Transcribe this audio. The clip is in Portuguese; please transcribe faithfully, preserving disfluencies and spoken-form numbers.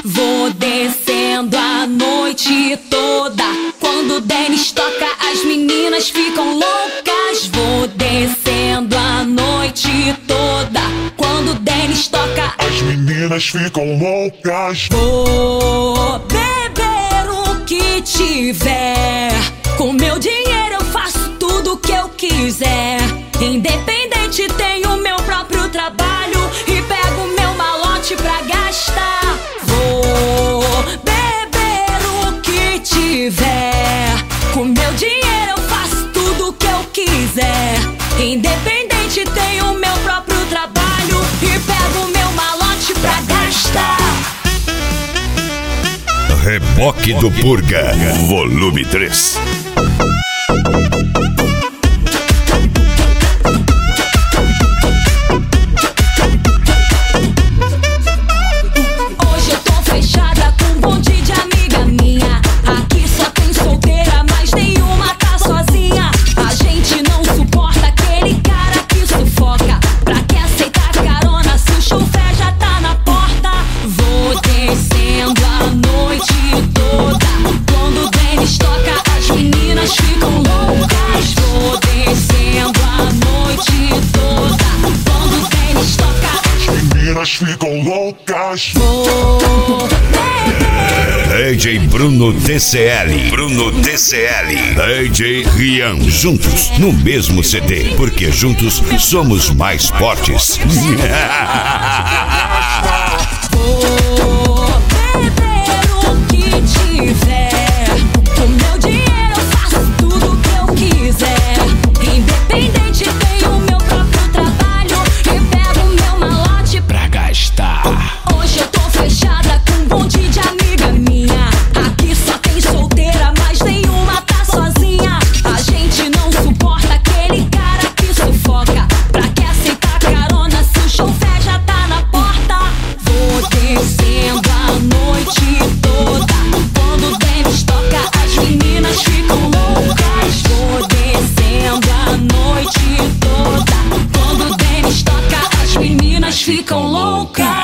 Vou descendo a noite toda. Quando o Denis toca, as meninas ficam loucas. Vou descendo a noite toda. Quando o Denis toca, as meninas ficam loucas. Vou beber o que tiver. Com meu dinheiro eu faço tudo o que eu quiser. Independente, tenho meu próprio trabalho e pego meu malote pra gastar. Vou beber o que tiver. Com meu dinheiro eu faço tudo o que eu quiser. Independente, tenho meu próprio trabalho e pego meu malote pra gastar. Reboque do Purga, volume três. Hoje eu tô fechada com um monte de amiga minha. Aqui só tem solteira, mas nenhuma tá sozinha. A gente não suporta aquele cara que sufoca. Pra que aceitar carona se o chofé já tá na porta? Vou descendo a noite toda. Quando o Denis toca, as meninas ficam loucas. Vou descendo a noite toda. Quando o Denis toca, As meninas ficam loucas. vou D J Bruno T C L, Bruno T C L, D J Rian, juntos no mesmo C D, porque juntos somos mais fortes. Vou beber o que tiver. Com meu dinheiro eu faço tudo o que eu quiser. Independente, tenho meu próprio trabalho e pego meu malote pra gastar. Hoje eu tô fechada com um monte de amiga minha. Aqui só tem solteira, mas nenhuma tá sozinha. A gente não suporta aquele cara que sufoca. Pra que aceitar carona se o chofé já tá na porta? Vou descendo a noite toda. Quando o Denis toca, as meninas ficam loucas. Vou descendo a noite toda. Quando o Denis toca, as meninas ficam loucas.